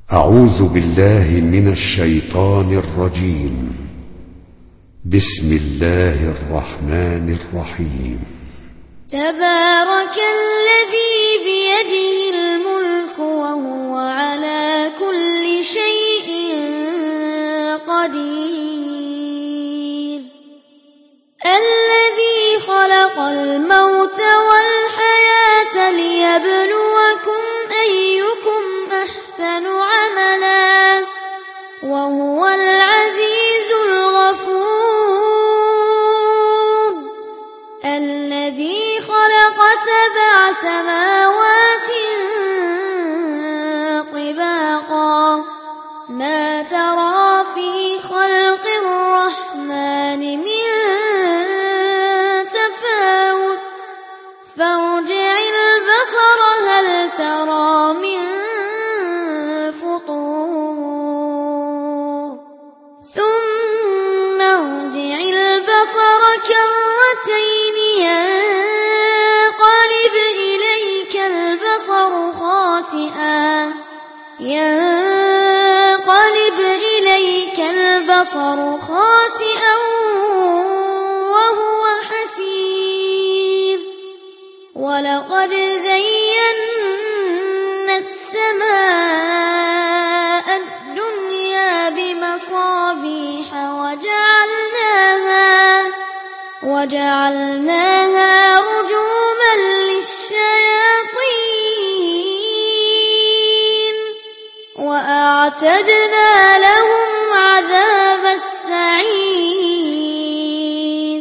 أعوذ بالله من الشيطان الرجيم. بسم الله الرحمن الرحيم. تبارك الذي بيده الملك وهو على كل شيء قدير. الذي خلق الموت والحياة ليبلوكم أيكم أحسن عملا وهو العزيز الغفور. الذي خلق 7 سماوات طباقا ما ترى في خلق الرحمن من تفاوت فارجع البصر هل ترى من فطور ثم ارجع البصر كرتين ينقلب إليك البصر خاسئا وهو حسير. ولقد زينا السماء الدنيا بمصابيح وجعلناها رجوما للشياطين وأعتدنا لهم عذاب السعير.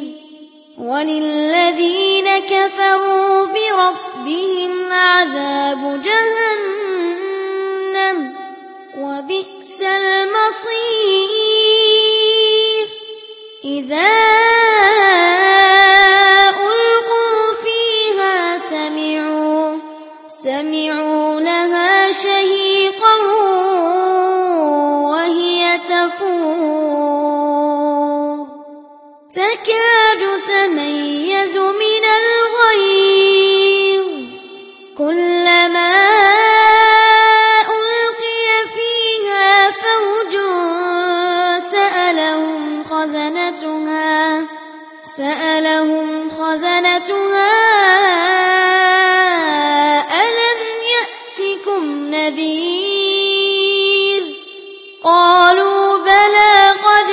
وللذين كفروا بربهم عذاب جهنم وبئس المصير. إذا ألقوا فيها سمعوا لها شهيقا وهي تفور تكاد تميز من الغيظ كلما ألقي فيها فوج سألهم خزنتها ألم يأتكم نذير قالوا بلى قد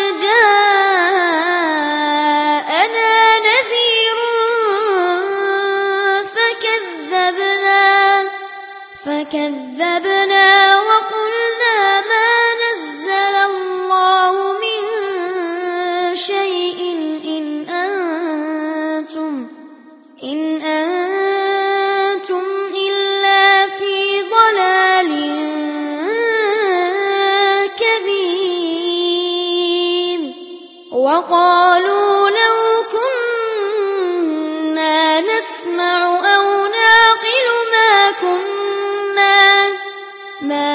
جاءنا نذير فكذبنا وقلنا ما نزل الله من شيء إن أنتم إلا في ضلال كبير. وقالوا لو كنا نسمع أو نعقل ما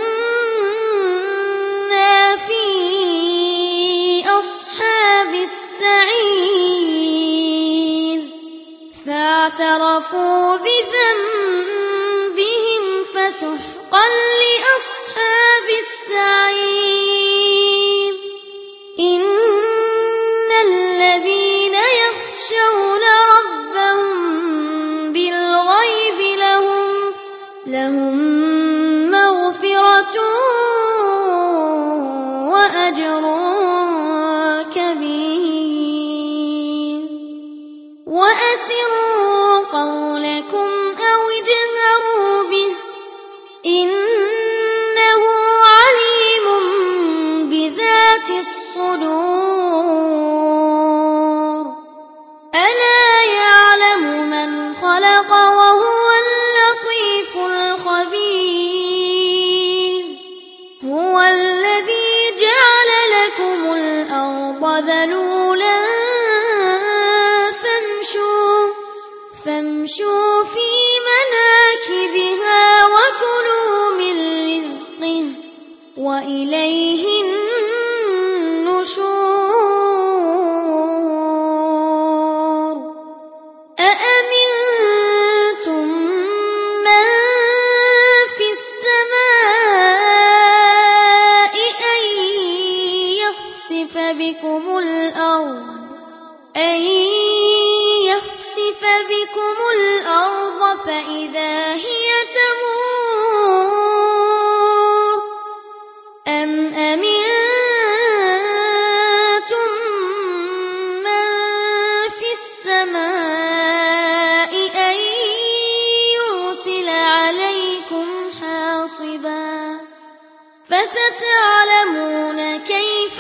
كنا في أصحاب السعير. فاعترفوا بذنبهم فسحقا لأصحاب السعير. إن الذين يخشون ربهم بالغيب لهم مغفرة وأجر كبير. وأسروا قولكم أو اجهروا به إنه عليم بذات الصدور. ألا يعلم من خلق وهو اللطيف الخبير. هو الذي جعل لكم الأرض ذلولا فامشوا في مناكبها وكلوا من رزقه وإليه النشور. أأمنتم من في السماء فستعلمون كيف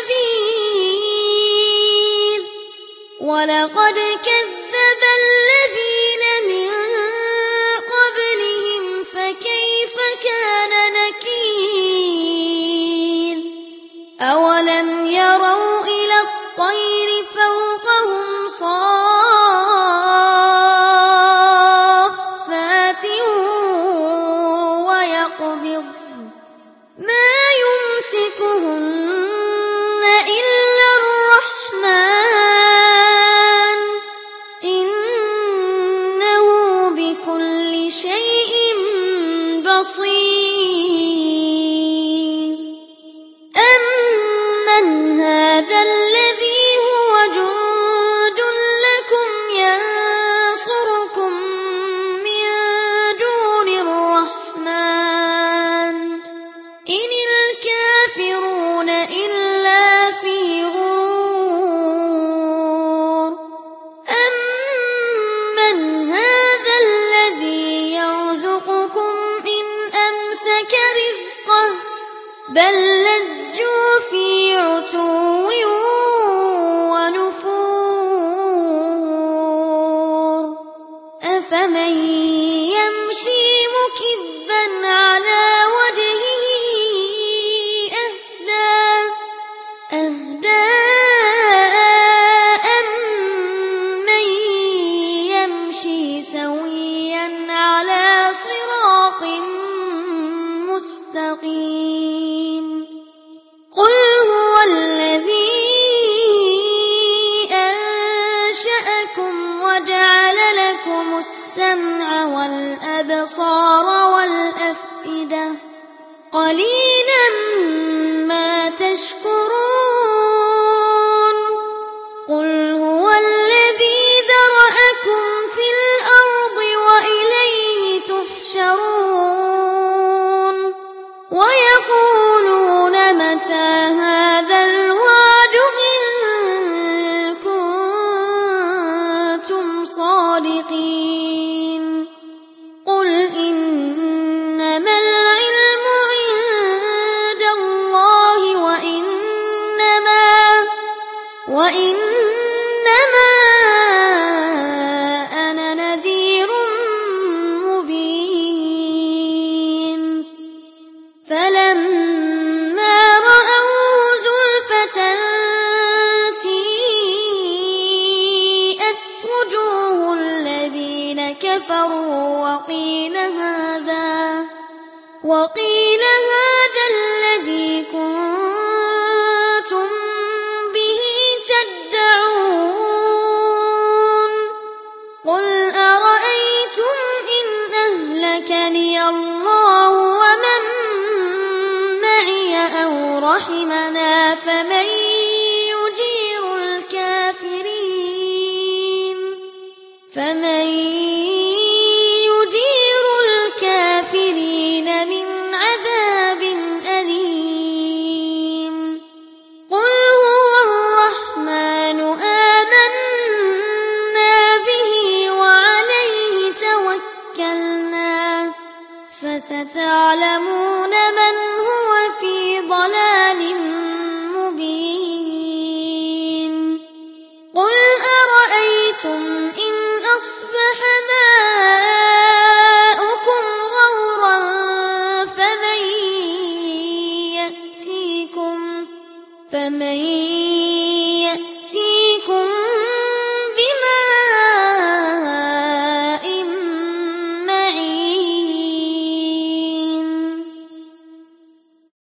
نذير ولقد كذب الذين من قبلهم فكيف كان نكير أولم يروا إلى الطير فوقهم صافات ويقبض ما يمسكهن إلا الرحمن إنه بكل شيء بصير أمن هذا الذي هو جند لكم ينصركم من دون الرحمن إن الكافرون إلا في غرور أمن هذا الذي يرزقكم إن أمسك رزقه بل لجوا في عتو ونفور أفمن يمشي مكبا على وجهه أهدى أمن يمشي سويا على صراط مستقيم قل هو الذي أنشأكم وجعل لكم السمع والأبصار والأفئدة قليلا ما تشكرون قل هو الذي ذرأكم في الأرض وإليه تحشرون ويقولون متى هذا الوعد إن كنتم صادقين قل إنما العلم عند الله وإنما أنا نذير مبين فلما رأوا زلفة سيئت وجوه الذين كفروا وقيل هذا الذي كنتم به تدعون قل أرأيتم إن أهلكني الله ومن معي أو رحمنا فمن يجير الكافرين من عذاب أليم قل هو الرحمن آمنا به وعليه توكلنا فستعلمون من هو في ضلال مبين قل أرأيتم إن أصبح ماؤكم غورا فمن